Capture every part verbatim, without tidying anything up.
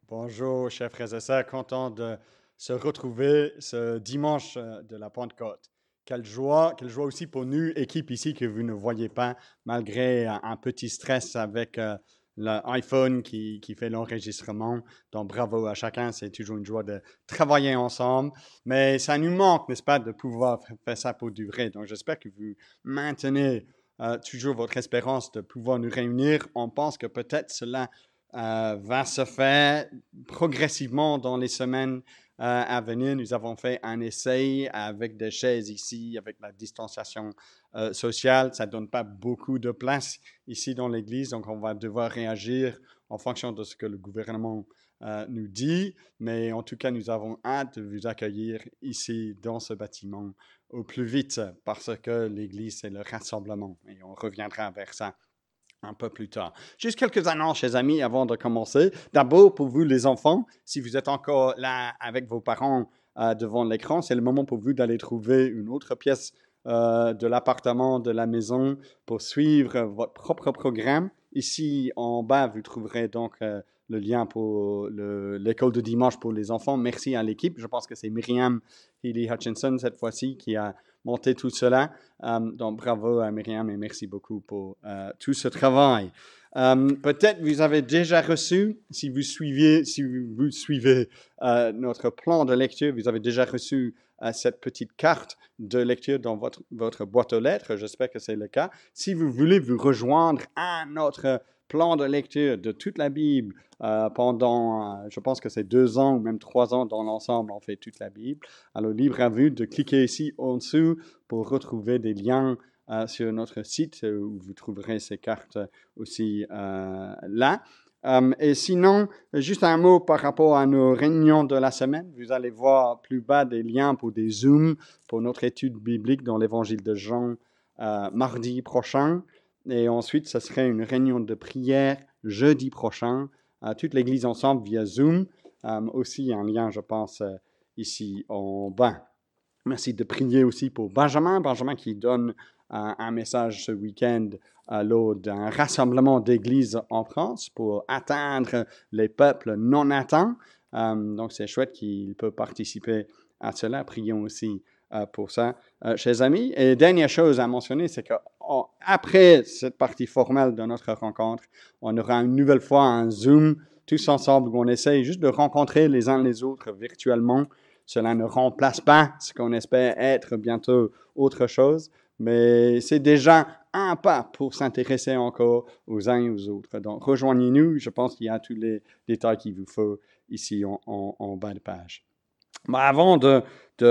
Bonjour, chers frères et sœurs, content de se retrouver ce dimanche de la Pentecôte. Quelle joie, quelle joie aussi pour nous, équipe ici que vous ne voyez pas, malgré un, un petit stress avec euh, l'iPhone qui, qui fait l'enregistrement. Donc bravo à chacun, c'est toujours une joie de travailler ensemble. Mais ça nous manque, n'est-ce pas, de pouvoir faire ça pour durer. Donc j'espère que vous maintenez euh, toujours votre espérance de pouvoir nous réunir. On pense que peut-être cela Euh, va se faire progressivement dans les semaines euh, à venir. Nous avons fait un essai avec des chaises ici, avec la distanciation euh, sociale. Ça ne donne pas beaucoup de place ici dans l'église, donc on va devoir réagir en fonction de ce que le gouvernement euh, nous dit. Mais en tout cas, nous avons hâte de vous accueillir ici dans ce bâtiment au plus vite parce que l'église, c'est le rassemblement et on reviendra vers ça un peu plus tard. Juste quelques annonces, chers amis, avant de commencer. D'abord, pour vous, les enfants, si vous êtes encore là avec vos parents euh, devant l'écran, c'est le moment pour vous d'aller trouver une autre pièce euh, de l'appartement, de la maison, pour suivre votre propre programme. Ici, en bas, vous trouverez donc euh, le lien pour le, l'école de dimanche pour les enfants. Merci à l'équipe. Je pense que c'est Myriam Healy Hutchinson, cette fois-ci, qui a monté tout cela. Um, donc, bravo à Myriam et merci beaucoup pour uh, tout ce travail. Um, peut-être vous avez déjà reçu, si vous suivez, si vous suivez uh, notre plan de lecture, vous avez déjà reçu uh, cette petite carte de lecture dans votre, votre boîte aux lettres. J'espère que c'est le cas. Si vous voulez vous rejoindre à notre plan de lecture de toute la Bible euh, pendant, euh, je pense que c'est deux ans ou même trois ans dans l'ensemble, on fait toute la Bible. Alors, libre à vous de cliquer ici en dessous pour retrouver des liens euh, sur notre site euh, où vous trouverez ces cartes aussi euh, là. Um, et sinon, juste un mot par rapport à nos réunions de la semaine. Vous allez voir plus bas des liens pour des Zooms pour notre étude biblique dans l'Évangile de Jean euh, mardi prochain. Et ensuite, ce serait une réunion de prière jeudi prochain, euh, toute l'Église ensemble via Zoom. Um, aussi un lien, je pense, euh, ici en bas. Merci de prier aussi pour Benjamin. Benjamin qui donne euh, un message ce week-end euh, lors d'un rassemblement d'églises en France pour atteindre les peuples non atteints. Um, donc, c'est chouette qu'il peut participer à cela. Prions aussi euh, pour ça, euh, chers amis. Et dernière chose à mentionner, c'est qu'après cette partie formelle de notre rencontre, on aura une nouvelle fois un Zoom tous ensemble où on essaye juste de rencontrer les uns les autres virtuellement. Cela ne remplace pas ce qu'on espère être bientôt autre chose, mais c'est déjà un pas pour s'intéresser encore aux uns et aux autres. Donc, rejoignez-nous. Je pense qu'il y a tous les détails qu'il vous faut ici en, en, en bas de page. Mais avant de,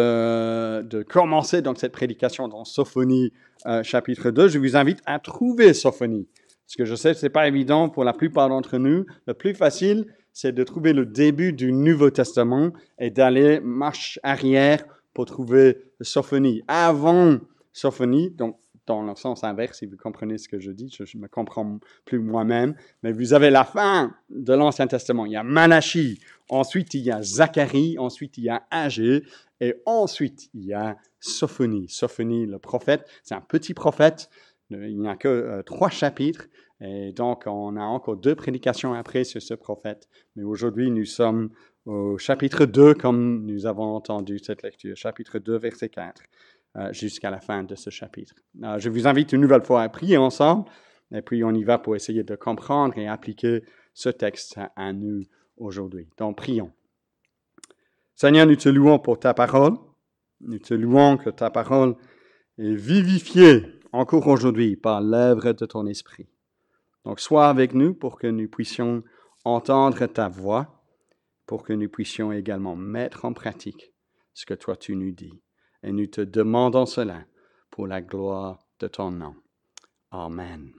de, de commencer donc, cette prédication dans Sophonie euh, chapitre deux, je vous invite à trouver Sophonie. Parce que je sais que ce n'est pas évident pour la plupart d'entre nous. Le plus facile, c'est de trouver le début du Nouveau Testament et d'aller marche arrière pour trouver Sophonie. Avant Sophonie, donc dans le sens inverse, si vous comprenez ce que je dis, je ne me comprends plus moi-même, mais vous avez la fin de l'Ancien Testament. Il y a Malachie, ensuite il y a Zacharie, ensuite il y a Agé, et ensuite il y a Sophonie. Sophonie, le prophète, c'est un petit prophète, il n'y a que euh, trois chapitres, et donc on a encore deux prédications après sur ce prophète. Mais aujourd'hui, nous sommes au chapitre deux, comme nous avons entendu cette lecture, chapitre deux, verset quatre. Euh, jusqu'à la fin de ce chapitre. Euh, je vous invite une nouvelle fois à prier ensemble, et puis on y va pour essayer de comprendre et appliquer ce texte à, à nous aujourd'hui. Donc, prions. Seigneur, nous te louons pour ta parole. Nous te louons que ta parole est vivifiée encore aujourd'hui par l'œuvre de ton esprit. Donc, sois avec nous pour que nous puissions entendre ta voix, pour que nous puissions également mettre en pratique ce que toi tu nous dis. Et nous te demandons cela pour la gloire de ton nom. Amen.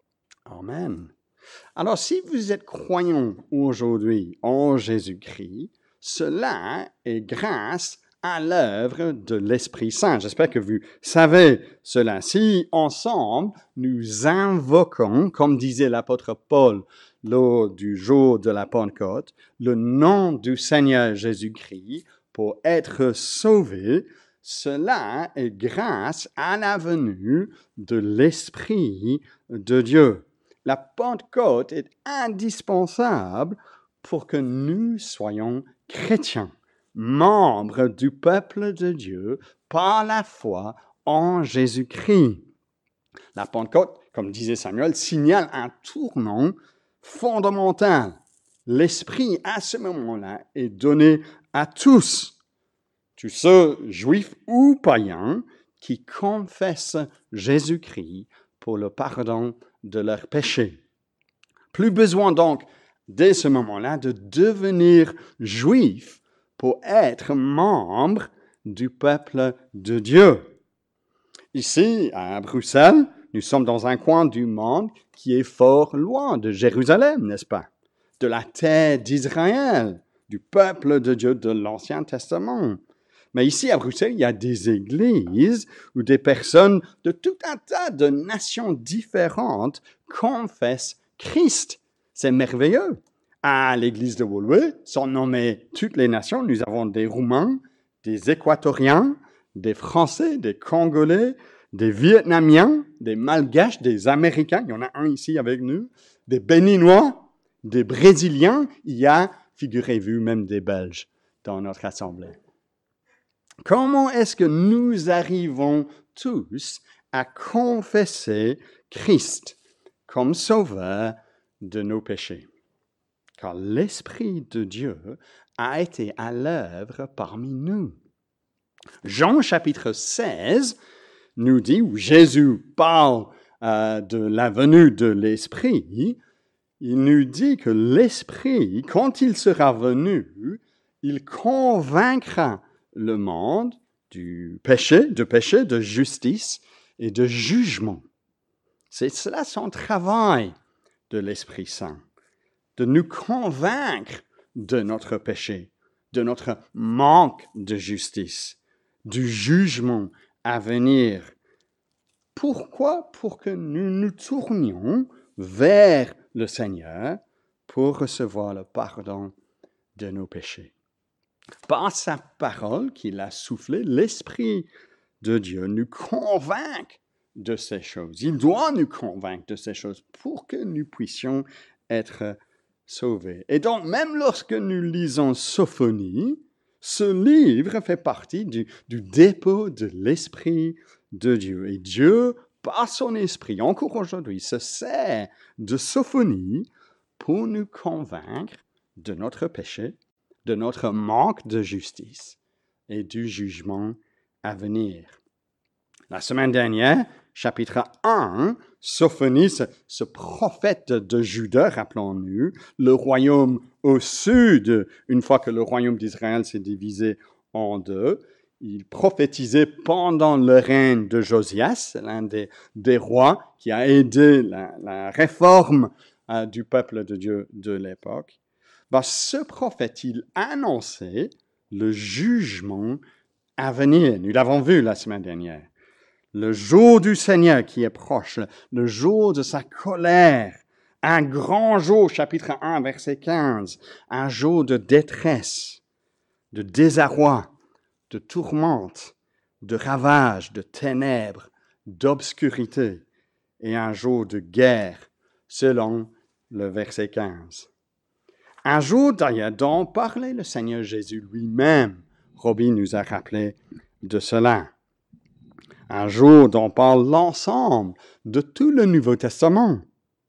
Amen. Alors, si vous êtes croyant aujourd'hui en Jésus-Christ, cela est grâce à l'œuvre de l'Esprit Saint. J'espère que vous savez cela. Si ensemble, nous invoquons, comme disait l'apôtre Paul lors du jour de la Pentecôte, le nom du Seigneur Jésus-Christ pour être sauvés, cela est grâce à la venue de l'Esprit de Dieu. La Pentecôte est indispensable pour que nous soyons chrétiens, membres du peuple de Dieu par la foi en Jésus-Christ. La Pentecôte, comme disait Samuel, signale un tournant fondamental. L'Esprit, à ce moment-là, est donné à tous, tous ceux, juifs ou païens, qui confessent Jésus-Christ pour le pardon de leurs péchés. Plus besoin donc, dès ce moment-là, de devenir juif pour être membre du peuple de Dieu. Ici, à Bruxelles, nous sommes dans un coin du monde qui est fort loin de Jérusalem, n'est-ce pas? De la terre d'Israël, du peuple de Dieu de l'Ancien Testament. Mais ici, à Bruxelles, il y a des églises où des personnes de tout un tas de nations différentes confessent Christ. C'est merveilleux. À l'église de Woluwe, sont nommées toutes les nations. Nous avons des Roumains, des Équatoriens, des Français, des Congolais, des Vietnamiens, des Malgaches, des Américains, il y en a un ici avec nous, des Béninois, des Brésiliens, il y a, figurez-vous, même des Belges dans notre assemblée. Comment est-ce que nous arrivons tous à confesser Christ comme sauveur de nos péchés? Car l'Esprit de Dieu a été à l'œuvre parmi nous. Jean chapitre seize nous dit, où Jésus parle euh, de la venue de l'Esprit, il nous dit que l'Esprit, quand il sera venu, il convaincra le monde du péché, de péché, de justice et de jugement. C'est cela son travail de l'Esprit Saint, de nous convaincre de notre péché, de notre manque de justice, du jugement à venir. Pourquoi? Pour que nous nous tournions vers le Seigneur pour recevoir le pardon de nos péchés. Par sa parole qu'il a soufflée, l'Esprit de Dieu nous convainc de ces choses. Il doit nous convaincre de ces choses pour que nous puissions être sauvés. Et donc, même lorsque nous lisons Sophonie, ce livre fait partie du, du dépôt de l'Esprit de Dieu. Et Dieu, par son Esprit, encore aujourd'hui, se sert de Sophonie pour nous convaincre de notre péché, de notre manque de justice et du jugement à venir. La semaine dernière, chapitre un, Sophonie, ce, ce prophète de Juda, rappelons-nous, le royaume au sud, une fois que le royaume d'Israël s'est divisé en deux, il prophétisait pendant le règne de Josias, l'un des, des rois qui a aidé la, la réforme euh, du peuple de Dieu de l'époque. Ben, ce prophète, il annonçait le jugement à venir. Nous l'avons vu la semaine dernière. Le jour du Seigneur qui est proche, le jour de sa colère, un grand jour, chapitre un, verset quinze, un jour de détresse, de désarroi, de tourmente, de ravage, de ténèbres, d'obscurité, et un jour de guerre, selon le verset quinze. Un jour d'ailleurs dont parlait le Seigneur Jésus lui-même. Robbie nous a rappelé de cela. Un jour dont parle l'ensemble de tout le Nouveau Testament.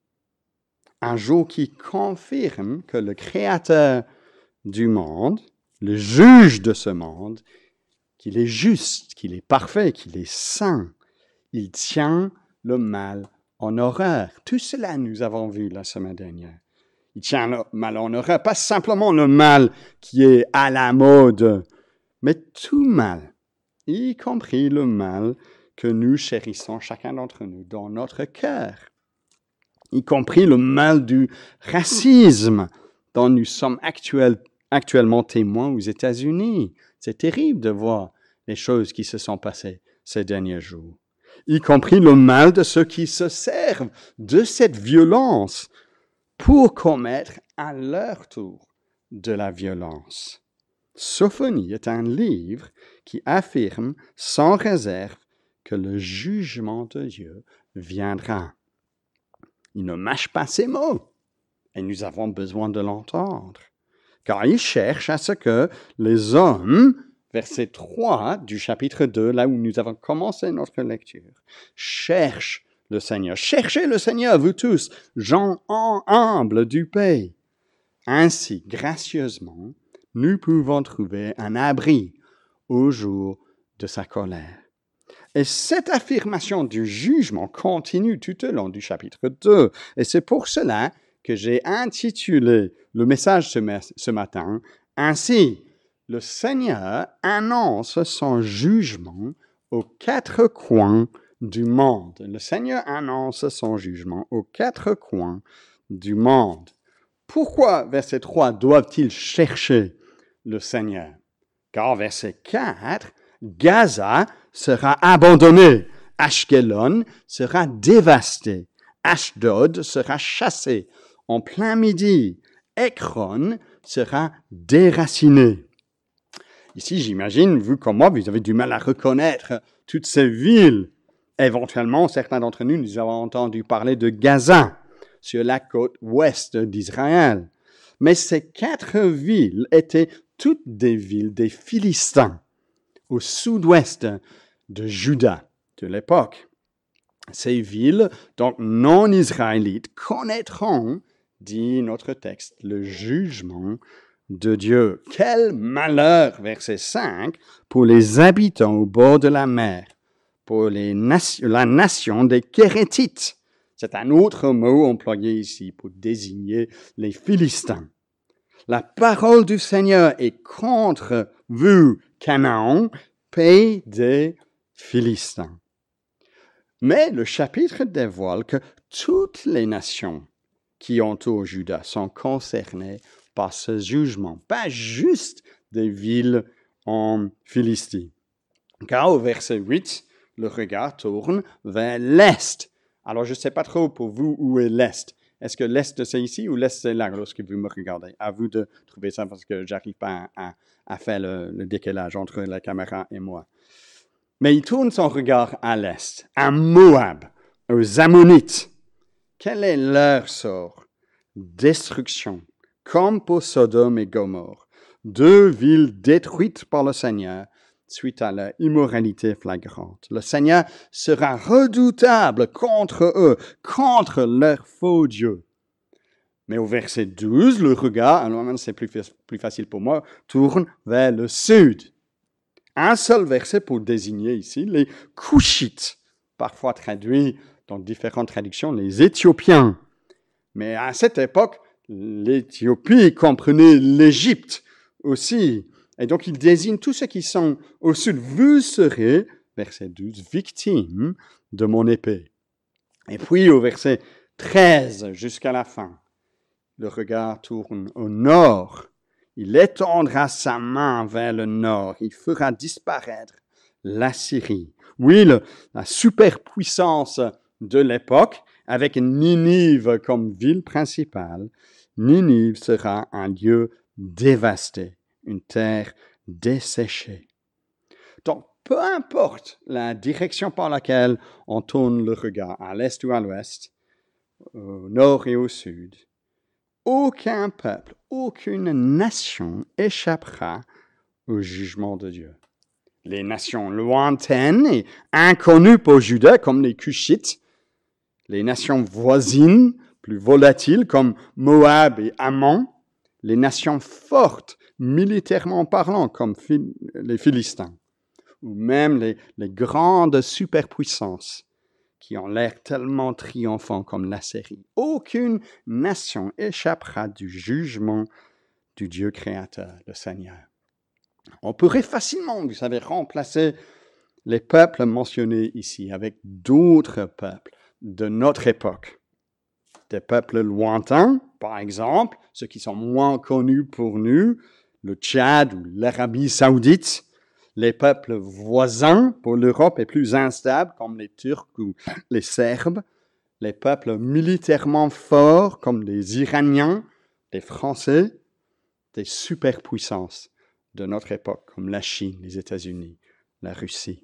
Un jour qui confirme que le Créateur du monde, le juge de ce monde, qu'il est juste, qu'il est parfait, qu'il est saint. Il tient le mal en horreur. Tout cela, nous avons vu la semaine dernière. Il tient le mal en horreur, pas simplement le mal qui est à la mode, mais tout mal, y compris le mal que nous chérissons, chacun d'entre nous, dans notre cœur, y compris le mal du racisme dont nous sommes actuel, actuellement témoins aux États-Unis. C'est terrible de voir les choses qui se sont passées ces derniers jours, y compris le mal de ceux qui se servent de cette violence pour commettre à leur tour de la violence. Sophonie est un livre qui affirme sans réserve que le jugement de Dieu viendra. Il ne mâche pas ses mots. Et nous avons besoin de l'entendre. Car il cherche à ce que les hommes, verset trois du chapitre deux, là où nous avons commencé notre lecture, cherchent le Seigneur. Cherchez le Seigneur, vous tous, gens humbles du pays. Ainsi, gracieusement, nous pouvons trouver un abri au jour de sa colère. Et cette affirmation du jugement continue tout au long du chapitre deux. Et c'est pour cela que j'ai intitulé le message ce, ma- ce matin « Ainsi, le Seigneur annonce son jugement aux quatre coins du monde. » Le Seigneur annonce son jugement aux quatre coins du monde. Pourquoi, verset trois, doivent-ils chercher le Seigneur? Car verset quatre, Gaza sera abandonné, Ashkelon sera dévasté, Ashdod sera chassé, en plein midi, Ekron sera déraciné. Ici, j'imagine, vous comme moi, vous avez du mal à reconnaître toutes ces villes. Éventuellement, certains d'entre nous, nous avons entendu parler de Gaza, sur la côte ouest d'Israël. Mais ces quatre villes étaient toutes des villes des Philistins, au sud-ouest de Juda de l'époque. Ces villes, donc non israélites, connaîtront, dit notre texte, le jugement de Dieu. Quel malheur, verset cinq, pour les habitants au bord de la mer, pour les nation, la nation des Kérétites. C'est un autre mot employé ici pour désigner les Philistins. La parole du Seigneur est contre vous, Canaan, pays des Philistins. Mais le chapitre dévoile que toutes les nations qui entourent Juda sont concernées par ce jugement, pas juste des villes en Philistie. Car au verset huit, le regard tourne vers l'est. Alors, je ne sais pas trop pour vous où est l'est. Est-ce que l'est, c'est ici ou l'est, c'est là lorsque vous me regardez? À vous de trouver ça parce que je n'arrive pas à, à faire le, le décalage entre la caméra et moi. Mais il tourne son regard à l'est, à Moab, aux Ammonites. Quel est leur sort? Destruction, comme pour Sodome et Gomorrhe, deux villes détruites par le Seigneur suite à leur immoralité flagrante. Le Seigneur sera redoutable contre eux, contre leur faux Dieu. Mais au verset douze, le regard, alors c'est plus, plus facile pour moi, tourne vers le sud. Un seul verset pour désigner ici les Couchites, parfois traduits dans différentes traductions, les Éthiopiens. Mais à cette époque, l'Éthiopie comprenait l'Égypte aussi. Et donc, il désigne tous ceux qui sont au sud. Vous serez, verset douze, victimes de mon épée. Et puis, au verset treize, jusqu'à la fin, le regard tourne au nord. Il étendra sa main vers le nord. Il fera disparaître la Syrie. Oui, le, la superpuissance de l'époque, avec Ninive comme ville principale, Ninive sera un lieu dévasté, une terre desséchée. Donc, peu importe la direction par laquelle on tourne le regard, à l'est ou à l'ouest, au nord et au sud, aucun peuple, aucune nation échappera au jugement de Dieu. Les nations lointaines et inconnues pour Juda, comme les Cushites, les nations voisines, plus volatiles, comme Moab et Ammon, les nations fortes, militairement parlant, comme les Philistins, ou même les, les grandes superpuissances qui ont l'air tellement triomphants comme la Syrie. Aucune nation échappera du jugement du Dieu créateur, le Seigneur. On pourrait facilement, vous savez, remplacer les peuples mentionnés ici avec d'autres peuples de notre époque. Des peuples lointains, par exemple, ceux qui sont moins connus pour nous, le Tchad ou l'Arabie saoudite, les peuples voisins pour l'Europe et plus instables, comme les Turcs ou les Serbes, les peuples militairement forts, comme les Iraniens, les Français, des superpuissances de notre époque, comme la Chine, les États-Unis, la Russie.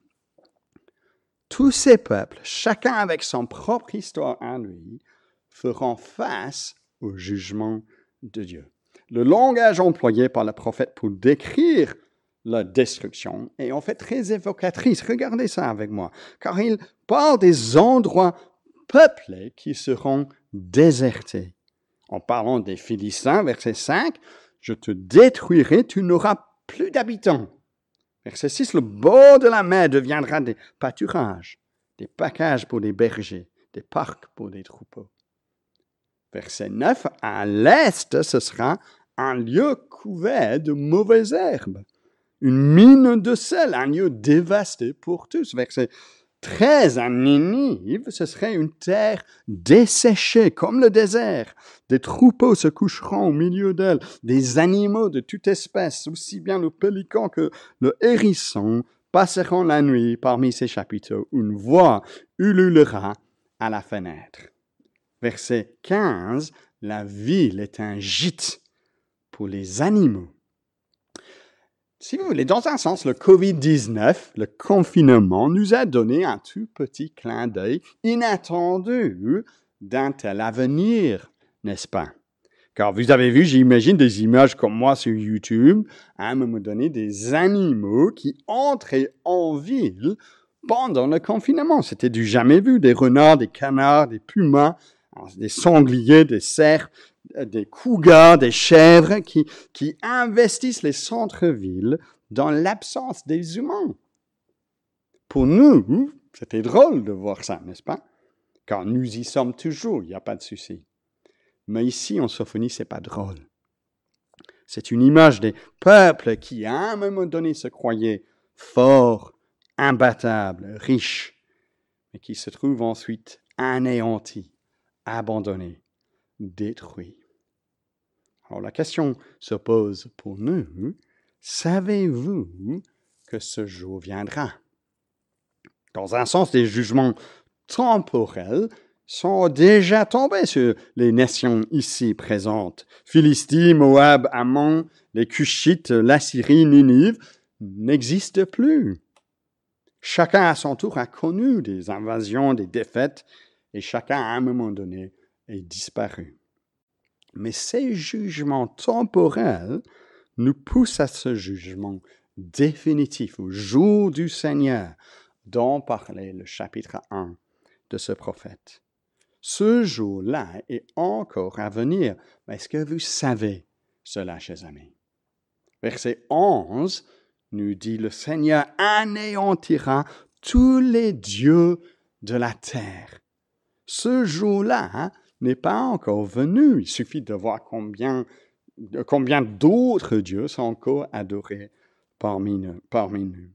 Tous ces peuples, chacun avec son propre histoire à lui, feront face au jugement de Dieu. Le langage employé par le prophète pour décrire la destruction est en fait très évocatrice. Regardez ça avec moi, car il parle des endroits peuplés qui seront désertés. En parlant des Philistins, verset cinq, « Je te détruirai, tu n'auras plus d'habitants. » Verset six, « Le bord de la mer deviendra des pâturages, des packages pour des bergers, des parcs pour des troupeaux. » Verset neuf, « À l'est, ce sera un lieu couvert de mauvaises herbes, une mine de sel, un lieu dévasté pour tous. » Verset treize, à Ninive, ce serait une terre desséchée comme le désert. Des troupeaux se coucheront au milieu d'elle, des animaux de toute espèce, aussi bien le pélican que le hérisson, passeront la nuit parmi ses chapiteaux. Une voix ululera à la fenêtre. Verset quinze, la ville est un gîte pour les animaux. Si vous voulez, dans un sens, le covid dix-neuf, le confinement, nous a donné un tout petit clin d'œil inattendu d'un tel avenir, n'est-ce pas? Car vous avez vu, j'imagine, des images comme moi sur YouTube, à un moment donné, des animaux qui entraient en ville pendant le confinement. C'était du jamais vu, des renards, des canards, des pumas, des sangliers, des cerfs, des cougars, des chèvres qui, qui investissent les centres-villes dans l'absence des humains. Pour nous, c'était drôle de voir ça, n'est-ce pas? Car nous y sommes toujours, il n'y a pas de souci. Mais ici, en Sophonie, ce n'est pas drôle. C'est une image des peuples qui, à un moment donné, se croyaient forts, imbattables, riches, mais qui se trouvent ensuite anéantis, abandonnés, détruits. Alors la question se pose pour nous, savez-vous que ce jour viendra? Dans un sens, des jugements temporels sont déjà tombés sur les nations ici présentes. Philistie, Moab, Ammon, les Cushites, l'Assyrie, Ninive n'existent plus. Chacun à son tour a connu des invasions, des défaites, et chacun à un moment donné est disparu. Mais ces jugements temporels nous poussent à ce jugement définitif, au jour du Seigneur, dont parlait le chapitre un de ce prophète. Ce jour-là est encore à venir. Mais est-ce que vous savez cela, chers amis? Verset onze nous dit, « Le Seigneur anéantira tous les dieux de la terre. » Ce jour-là hein, n'est pas encore venu. Il suffit de voir combien, combien d'autres dieux sont encore adorés parmi nous. Parmi nous.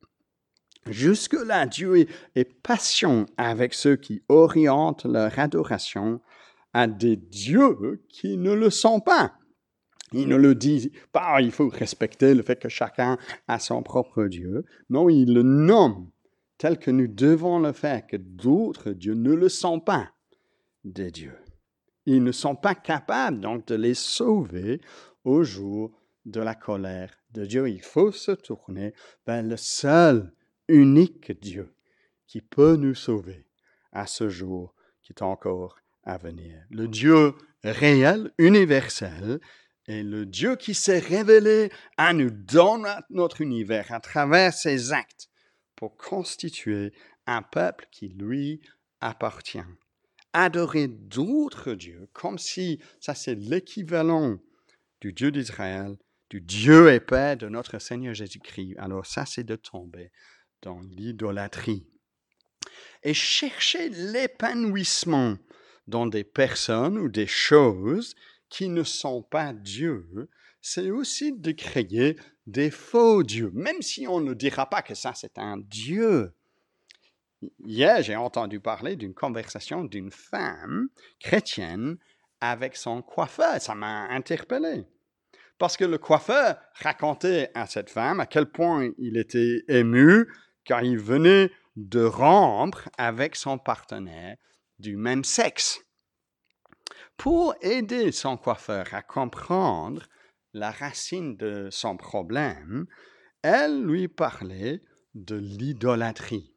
Jusque-là, Dieu est, est patient avec ceux qui orientent leur adoration à des dieux qui ne le sont pas. Il ne le dit pas, il faut respecter le fait que chacun a son propre Dieu. Non, il le nomme tel que nous devons le faire, que d'autres dieux ne le sont pas des dieux. Ils ne sont pas capables donc de les sauver au jour de la colère de Dieu. Il faut se tourner vers le seul, unique Dieu qui peut nous sauver à ce jour qui est encore à venir. Le Dieu réel, universel, est le Dieu qui s'est révélé à nous dans notre univers à travers ses actes pour constituer un peuple qui lui appartient. Adorer d'autres dieux, comme si ça c'est l'équivalent du Dieu d'Israël, du Dieu et Père de notre Seigneur Jésus-Christ. Alors ça, c'est de tomber dans l'idolâtrie. Et chercher l'épanouissement dans des personnes ou des choses qui ne sont pas Dieu, c'est aussi de créer des faux dieux, même si on ne dira pas que ça c'est un Dieu. Hier, j'ai entendu parler d'une conversation d'une femme chrétienne avec son coiffeur. Ça m'a interpellé. Parce que le coiffeur racontait à cette femme à quel point il était ému car il venait de rompre avec son partenaire du même sexe. Pour aider son coiffeur à comprendre la racine de son problème, elle lui parlait de l'idolâtrie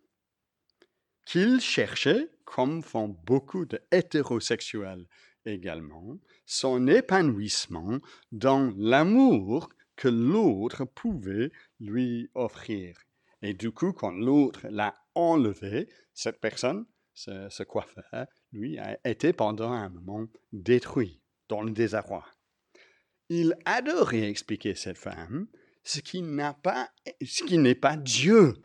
qu'il cherchait, comme font beaucoup d'hétérosexuels également, son épanouissement dans l'amour que l'autre pouvait lui offrir. Et du coup, quand l'autre l'a enlevé, cette personne, ce, ce coiffeur, lui, a été pendant un moment détruit, dans le désarroi. Il adorait expliquer cette femme ce qui n'a pas, ce qui n'est pas Dieu.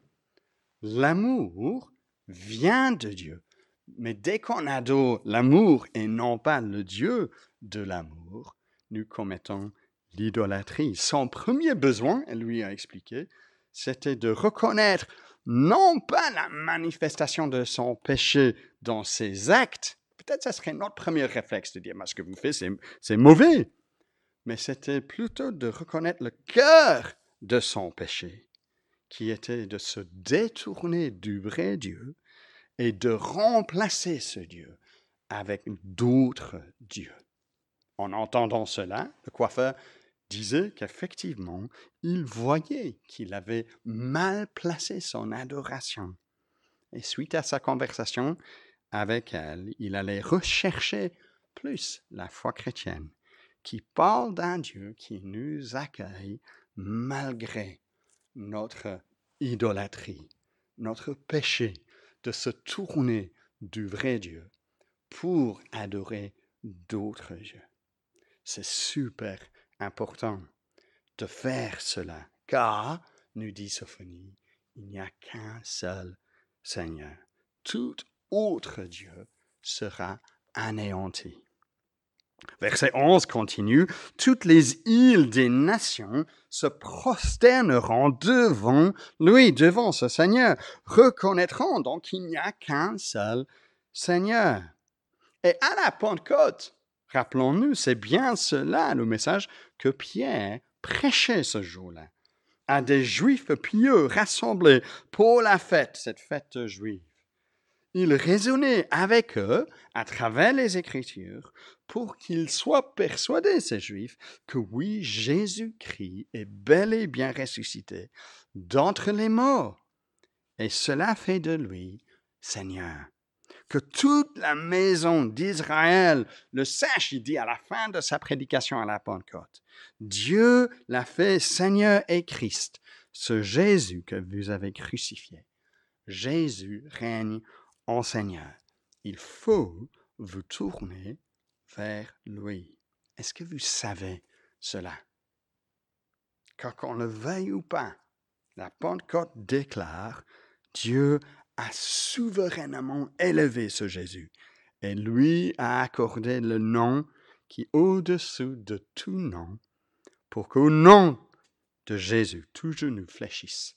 L'amour vient de Dieu. Mais dès qu'on adore l'amour et non pas le Dieu de l'amour, nous commettons l'idolâtrie. Son premier besoin, elle lui a expliqué, c'était de reconnaître non pas la manifestation de son péché dans ses actes. Peut-être que ce serait notre premier réflexe de dire, mais ce que vous faites, c'est, c'est mauvais. Mais c'était plutôt de reconnaître le cœur de son péché, qui était de se détourner du vrai Dieu et de remplacer ce Dieu avec d'autres dieux. En entendant cela, le coiffeur disait qu'effectivement, il voyait qu'il avait mal placé son adoration. Et suite à sa conversation avec elle, il allait rechercher plus la foi chrétienne, qui parle d'un Dieu qui nous accueille malgré notre idolâtrie, notre péché de se tourner du vrai Dieu pour adorer d'autres dieux. C'est super important de faire cela, car, nous dit Sophonie, il n'y a qu'un seul Seigneur. Tout autre Dieu sera anéanti. Verset onze continue, « Toutes les îles des nations se prosterneront devant lui, devant ce Seigneur, reconnaîtront donc qu'il n'y a qu'un seul Seigneur. » Et à la Pentecôte, rappelons-nous, c'est bien cela le message que Pierre prêchait ce jour-là à des Juifs pieux rassemblés pour la fête, cette fête juive. Il raisonnait avec eux à travers les Écritures pour qu'ils soient persuadés, ces Juifs, que oui, Jésus-Christ est bel et bien ressuscité d'entre les morts. Et cela fait de lui Seigneur. Que toute la maison d'Israël le sache, il dit à la fin de sa prédication à la Pentecôte. Dieu l'a fait Seigneur et Christ, ce Jésus que vous avez crucifié. Jésus règne en Seigneur. Il faut vous tourner vers lui. Est-ce que vous savez cela? Car qu'on le veuille ou pas, la Pentecôte déclare Dieu a souverainement élevé ce Jésus et lui a accordé le nom qui est au-dessous de tout nom pour qu'au nom de Jésus, tout genou fléchisse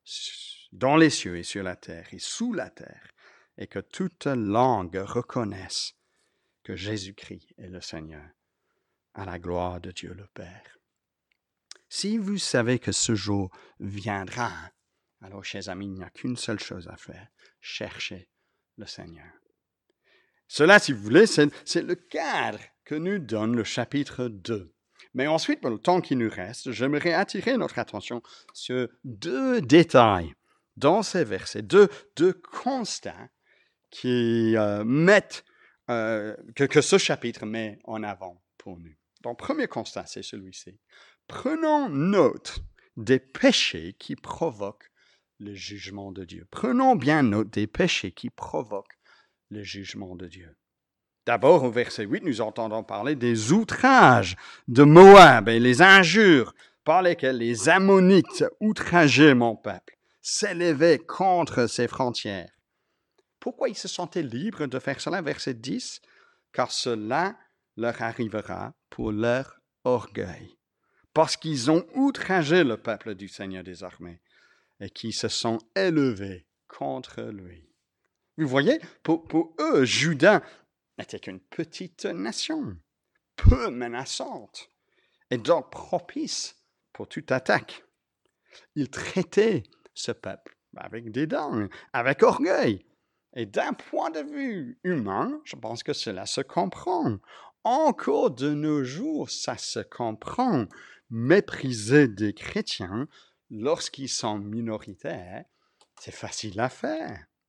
dans les cieux et sur la terre et sous la terre et que toute langue reconnaisse que Jésus-Christ est le Seigneur à la gloire de Dieu le Père. Si vous savez que ce jour viendra, alors, chers amis, il n'y a qu'une seule chose à faire, chercher le Seigneur. Cela, si vous voulez, c'est, c'est le cadre que nous donne le chapitre deux. Mais ensuite, pour le temps qui nous reste, j'aimerais attirer notre attention sur deux détails dans ces versets, deux, deux constats qui euh, mettent, euh, que, que ce chapitre met en avant pour nous. Donc, premier constat, c'est celui-ci. Prenons note des péchés qui provoquent le jugement de Dieu. Prenons bien note des péchés qui provoquent le jugement de Dieu. D'abord, au verset huit, nous entendons parler des outrages de Moab et les injures par lesquelles les Ammonites outrageaient mon peuple, s'élevaient contre ses frontières. Pourquoi ils se sentaient libres de faire cela? Verset dix, car cela leur arrivera pour leur orgueil, parce qu'ils ont outragé le peuple du Seigneur des armées et qui se sont élevés contre lui. Vous voyez, pour, pour eux, Juda n'était qu'une petite nation, peu menaçante, et donc propice pour toute attaque. Ils traitaient ce peuple avec dédain, avec orgueil. Et d'un point de vue humain, je pense que cela se comprend. Encore de nos jours, ça se comprend. Mépriser des chrétiens lorsqu'ils sont minoritaires, c'est facile à faire.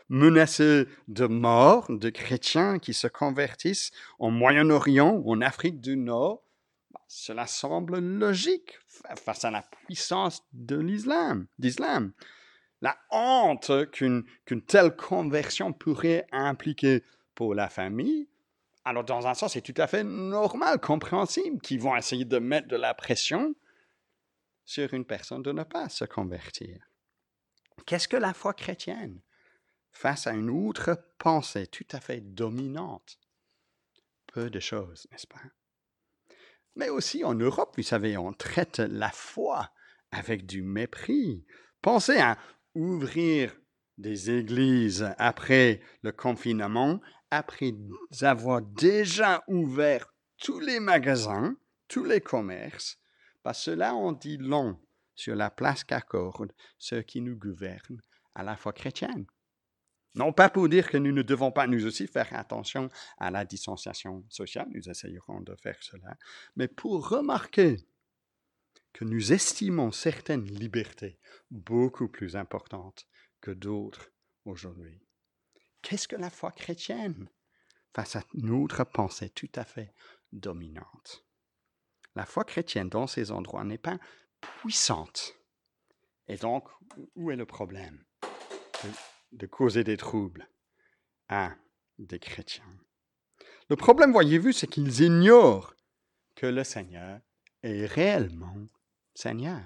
menacés de mort, de chrétiens qui se convertissent au Moyen-Orient ou en Afrique du Nord, cela semble logique face à la puissance de l'islam, d'islam. La honte qu'une, qu'une telle conversion pourrait impliquer pour la famille, alors dans un sens, c'est tout à fait normal, compréhensible, qu'ils vont essayer de mettre de la pression sur une personne de ne pas se convertir. Qu'est-ce que la foi chrétienne face à une autre pensée tout à fait dominante? Peu de choses, n'est-ce pas? Mais aussi en Europe, vous savez, on traite la foi avec du mépris. Pensez à ouvrir des églises après le confinement, après avoir déjà ouvert tous les magasins, tous les commerces. Bah, cela en dit long sur la place qu'accordent ceux qui nous gouvernent à la foi chrétienne. Non pas pour dire que nous ne devons pas nous aussi faire attention à la distanciation sociale, nous essayerons de faire cela, mais pour remarquer que nous estimons certaines libertés beaucoup plus importantes que d'autres aujourd'hui. Qu'est-ce que la foi chrétienne face à notre pensée tout à fait dominante? La foi chrétienne dans ces endroits n'est pas puissante. Et donc, où est le problème de, de causer des troubles à des chrétiens? Le problème, voyez-vous, c'est qu'ils ignorent que le Seigneur est réellement Seigneur.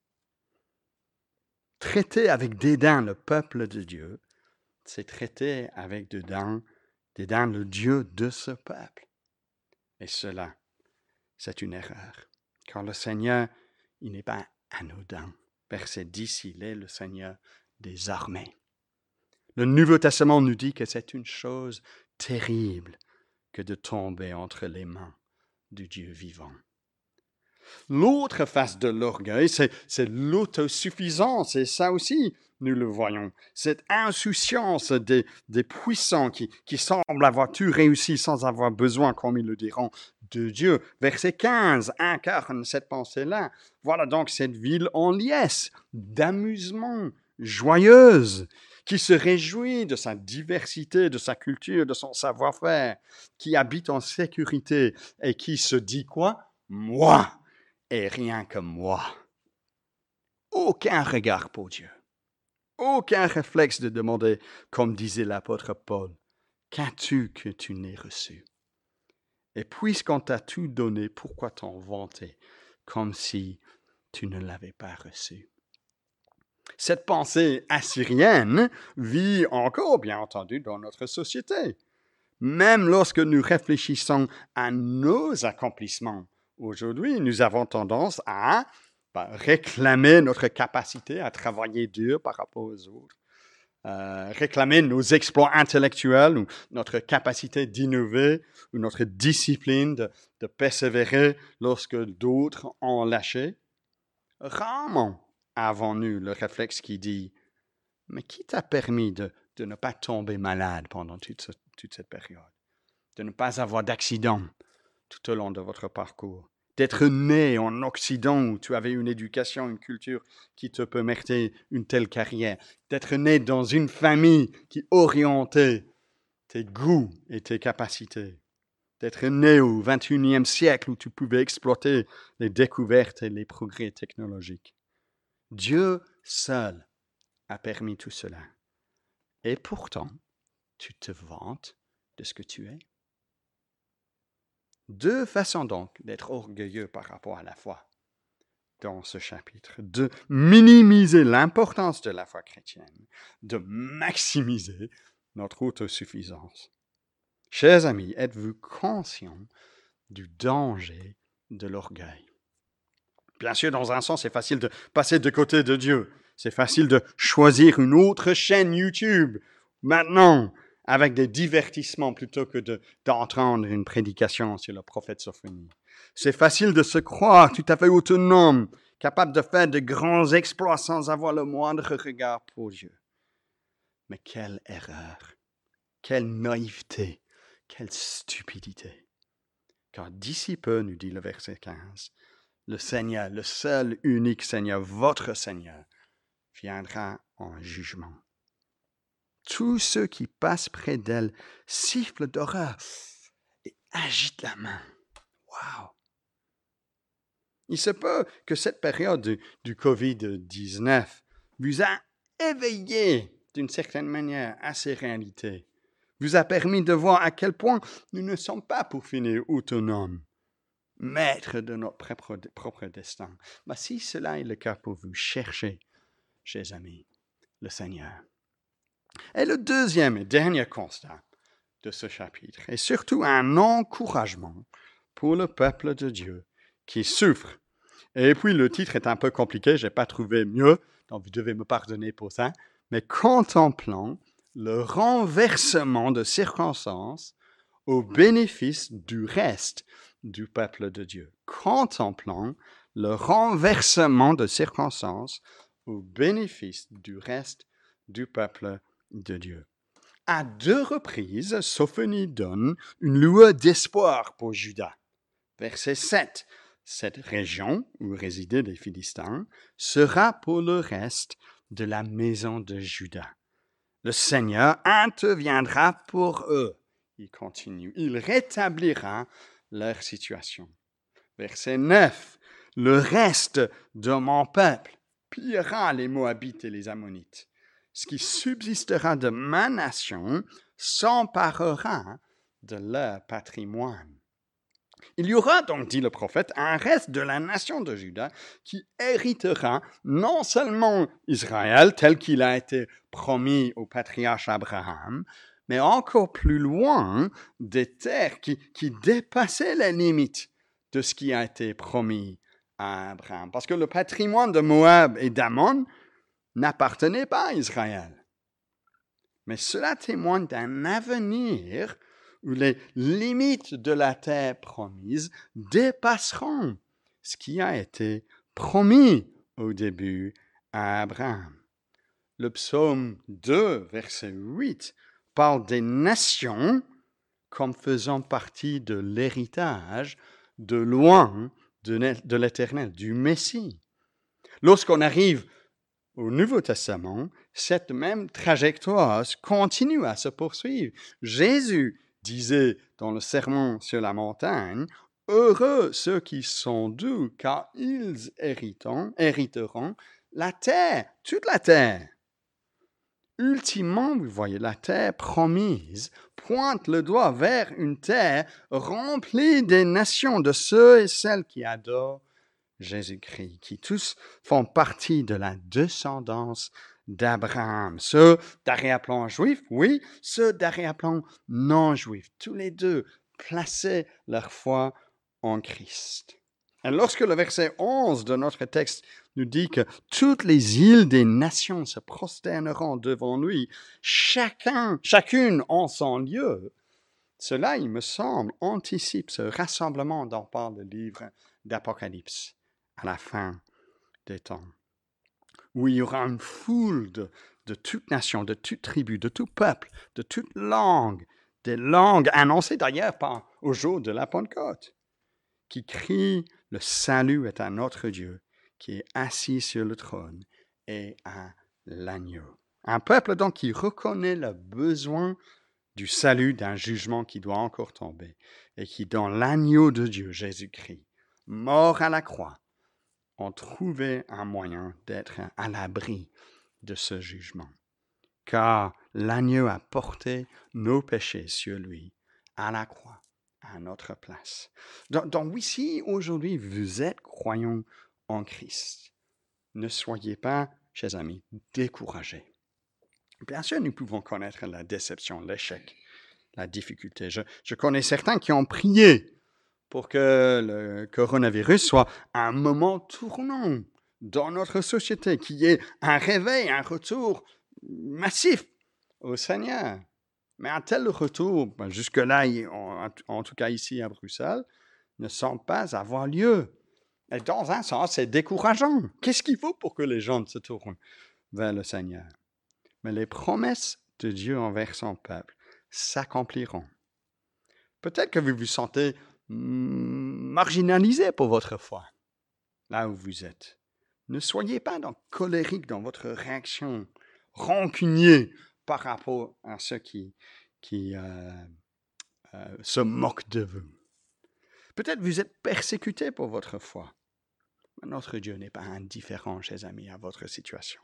Traiter avec dédain le peuple de Dieu, c'est traiter avec dédain, dédain le Dieu de ce peuple. Et cela, c'est une erreur. Car le Seigneur, il n'est pas anodin. Verset dix, il est le Seigneur des armées. Le Nouveau Testament nous dit que c'est une chose terrible que de tomber entre les mains du Dieu vivant. L'autre face de l'orgueil, c'est, c'est l'autosuffisance, et ça aussi, nous le voyons. Cette insouciance des, des puissants qui, qui semblent avoir tout réussi sans avoir besoin, comme ils le diront, de Dieu. Verset quinze incarne cette pensée-là. Voilà donc cette ville en liesse, d'amusement, joyeuse, qui se réjouit de sa diversité, de sa culture, de son savoir-faire, qui habite en sécurité et qui se dit quoi? Moi! Et rien que moi. Aucun regard pour Dieu. Aucun réflexe de demander, comme disait l'apôtre Paul, qu'as-tu que tu n'aies reçu? Et puisqu'on t'a tout donné, pourquoi t'en vanter comme si tu ne l'avais pas reçu? Cette pensée assyrienne vit encore, bien entendu, dans notre société. Même lorsque nous réfléchissons à nos accomplissements, aujourd'hui, nous avons tendance à bah, réclamer notre capacité à travailler dur par rapport aux autres, euh, réclamer nos exploits intellectuels ou notre capacité d'innover ou notre discipline de, de persévérer lorsque d'autres ont lâché. Rarement avons-nous le réflexe qui dit « Mais qui t'a permis de, de ne pas tomber malade pendant toute, ce, toute cette période? De ne pas avoir d'accident tout au long de votre parcours, d'être né en Occident où tu avais une éducation, une culture qui te permettait une telle carrière, d'être né dans une famille qui orientait tes goûts et tes capacités, d'être né au vingt et unième siècle où tu pouvais exploiter les découvertes et les progrès technologiques. Dieu seul a permis tout cela. Et pourtant, tu te vantes de ce que tu es. Deux façons donc d'être orgueilleux par rapport à la foi dans ce chapitre, de minimiser l'importance de la foi chrétienne, de maximiser notre autosuffisance. Chers amis, êtes-vous conscients du danger de l'orgueil? Bien sûr, dans un sens, c'est facile de passer de côté de Dieu. C'est facile de choisir une autre chaîne YouTube maintenant, avec des divertissements plutôt que de, d'entendre une prédication sur le prophète Sophonie. C'est facile de se croire tout à fait autonome, capable de faire de grands exploits sans avoir le moindre regard pour Dieu. Mais quelle erreur, quelle naïveté, quelle stupidité. Car d'ici peu, nous dit le verset quinze, le Seigneur, le seul unique Seigneur, votre Seigneur, viendra en jugement. tous ceux qui passent près d'elle sifflent d'horreur et agitent la main. Wow! Il se peut que cette période du, du covid dix-neuf vous a éveillé d'une certaine manière à ces réalités, vous a permis de voir à quel point nous ne sommes pas pour finir autonomes, maîtres de notre propre, propre destin. Mais si cela est le cas pour vous, cherchez, chers amis, le Seigneur. Et le deuxième et dernier constat de ce chapitre est surtout un encouragement pour le peuple de Dieu qui souffre. Et puis le titre est un peu compliqué, je n'ai pas trouvé mieux, donc vous devez me pardonner pour ça, mais contemplant le renversement de circonstances au bénéfice du reste du peuple de Dieu. Contemplant le renversement de circonstances au bénéfice du reste du peuple de Dieu. À deux reprises, Sophonie donne une lueur d'espoir pour Juda. Verset sept. Cette région où résidaient les Philistins sera pour le reste de la maison de Juda. Le Seigneur interviendra pour eux. Il continue. Il rétablira leur situation. Verset neuf. Le reste de mon peuple pillera les Moabites et les Ammonites. Ce qui subsistera de ma nation s'emparera de leur patrimoine. Il y aura donc, dit le prophète, un reste de la nation de Juda qui héritera non seulement Israël tel qu'il a été promis au patriarche Abraham, mais encore plus loin des terres qui, qui dépassaient les limites de ce qui a été promis à Abraham. Parce que le patrimoine de Moab et d'Ammon n'appartenait pas à Israël. Mais cela témoigne d'un avenir où les limites de la terre promise dépasseront ce qui a été promis au début à Abraham. Le psaume deux, verset huit, parle des nations comme faisant partie de l'héritage de loin de l'Éternel, du Messie. Lorsqu'on arrive au Nouveau Testament, cette même trajectoire continue à se poursuivre. Jésus disait dans le Sermon sur la montagne, « Heureux ceux qui sont doux, car ils hériteront, hériteront la terre, toute la terre. » Ultimement, vous voyez, la terre promise pointe le doigt vers une terre remplie des nations, de ceux et celles qui adorent Jésus-Christ, qui tous font partie de la descendance d'Abraham. Ceux d'arrière-plan juifs, oui, ceux d'arrière-plan non juifs, tous les deux plaçaient leur foi en Christ. Et lorsque le verset onze de notre texte nous dit que toutes les îles des nations se prosterneront devant lui, chacun, chacune en son lieu, cela, il me semble, anticipe ce rassemblement dont parle le livre d'Apocalypse à la fin des temps, où il y aura une foule de, de toute nation, de toute tribu, de tout peuple, de toute langue, des langues annoncées d'ailleurs par, au jour de la Pentecôte, qui crient « Le salut est à notre Dieu, qui est assis sur le trône, et à l'agneau. » Un peuple donc qui reconnaît le besoin du salut d'un jugement qui doit encore tomber, et qui, dans l'agneau de Dieu, Jésus-Christ, mort à la croix, ont trouvé un moyen d'être à l'abri de ce jugement. Car l'agneau a porté nos péchés sur lui, à la croix, à notre place. Donc, donc oui, si aujourd'hui vous êtes croyants en Christ, ne soyez pas, chers amis, découragés. Bien sûr, nous pouvons connaître la déception, l'échec, la difficulté. Je, je connais certains qui ont prié pour que le coronavirus soit un moment tournant dans notre société, qu'il y ait un réveil, un retour massif au Seigneur. Mais un tel retour, ben jusque-là, en, en tout cas ici à Bruxelles, ne semble pas avoir lieu. Et dans un sens, c'est décourageant. Qu'est-ce qu'il faut pour que les gens se tournent vers le Seigneur? Mais les promesses de Dieu envers son peuple s'accompliront. Peut-être que vous vous sentez marginalisé pour votre foi, là où vous êtes. Ne soyez pas donc colérique dans votre réaction, rancunier par rapport à ceux qui, qui euh, euh, se moquent de vous. Peut-être vous êtes persécutés pour votre foi. Mais notre Dieu n'est pas indifférent, chers amis, à votre situation.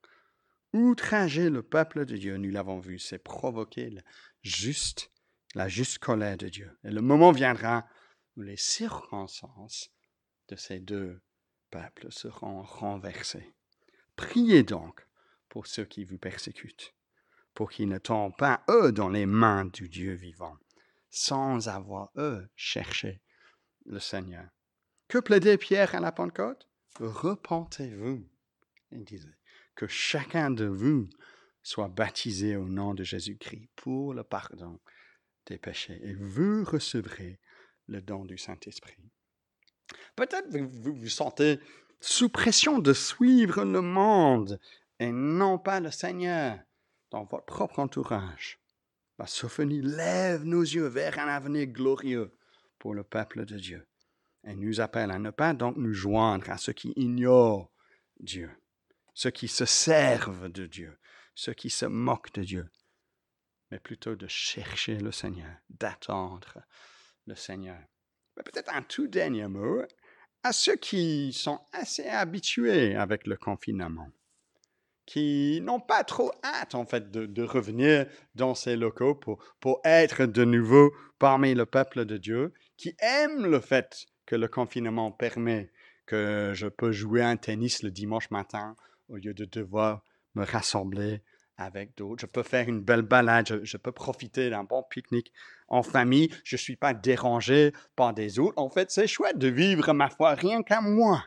Outrager le peuple de Dieu, nous l'avons vu, c'est provoquer le juste, la juste colère de Dieu. Et le moment viendra où les circonstances de ces deux peuples seront renversées. Priez donc pour ceux qui vous persécutent, pour qu'ils ne tombent pas, eux, dans les mains du Dieu vivant, sans avoir, eux, cherché le Seigneur. Que plaidait Pierre à la Pentecôte? Repentez-vous, il disait, que chacun de vous soit baptisé au nom de Jésus-Christ pour le pardon des péchés, et vous recevrez le don du Saint-Esprit. Peut-être vous vous, vous sentez sous pression de suivre le monde et non pas le Seigneur dans votre propre entourage. La sophonie lève nos yeux vers un avenir glorieux pour le peuple de Dieu et nous appelle à ne pas donc nous joindre à ceux qui ignorent Dieu, ceux qui se servent de Dieu, ceux qui se moquent de Dieu, mais plutôt de chercher le Seigneur, d'attendre le Seigneur. Mais peut-être un tout dernier mot à ceux qui sont assez habitués avec le confinement, qui n'ont pas trop hâte en fait de, de revenir dans ces locaux pour, pour être de nouveau parmi le peuple de Dieu, qui aiment le fait que le confinement permet que je peux jouer un tennis le dimanche matin au lieu de devoir me rassembler avec d'autres. Je peux faire une belle balade, je, je peux profiter d'un bon pique-nique en famille. Je ne suis pas dérangé par des autres. En fait, c'est chouette de vivre ma foi rien qu'à moi.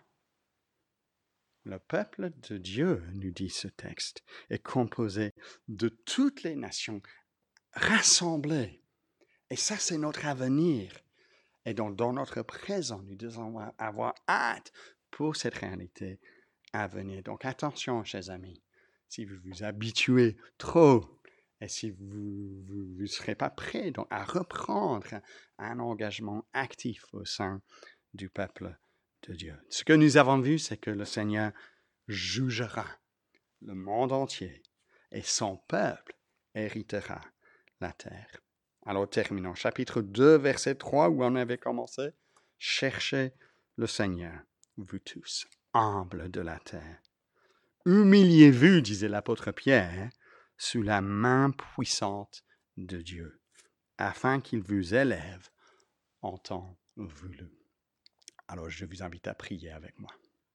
Le peuple de Dieu, nous dit ce texte, est composé de toutes les nations rassemblées. Et ça, c'est notre avenir. Et donc, dans notre présent, nous devons avoir hâte pour cette réalité à venir. Donc, attention, chers amis, si vous vous habituez trop et si vous ne serez pas prêts donc, à reprendre un engagement actif au sein du peuple de Dieu. Ce que nous avons vu, c'est que le Seigneur jugera le monde entier et son peuple héritera la terre. Alors terminons. Chapitre deux, verset trois, où on avait commencé. Cherchez le Seigneur, vous tous, humbles de la terre. Humiliez-vous, disait l'apôtre Pierre, sous la main puissante de Dieu, afin qu'il vous élève en temps voulu. Alors je vous invite à prier avec moi.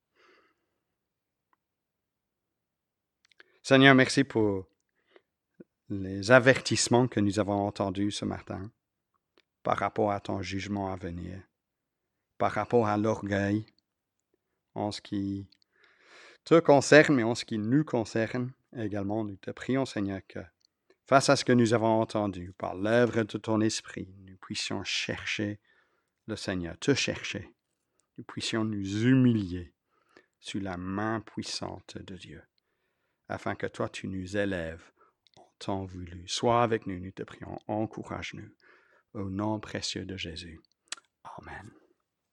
Seigneur, merci pour les avertissements que nous avons entendus ce matin par rapport à ton jugement à venir, par rapport à l'orgueil en ce qui te concerne, mais en ce qui nous concerne également. Nous te prions, Seigneur, que face à ce que nous avons entendu, par l'œuvre de ton esprit, nous puissions chercher le Seigneur, te chercher. Nous puissions nous humilier sous la main puissante de Dieu, afin que toi, tu nous élèves en temps voulu. Sois avec nous, nous te prions, encourage-nous. Au nom précieux de Jésus. Amen.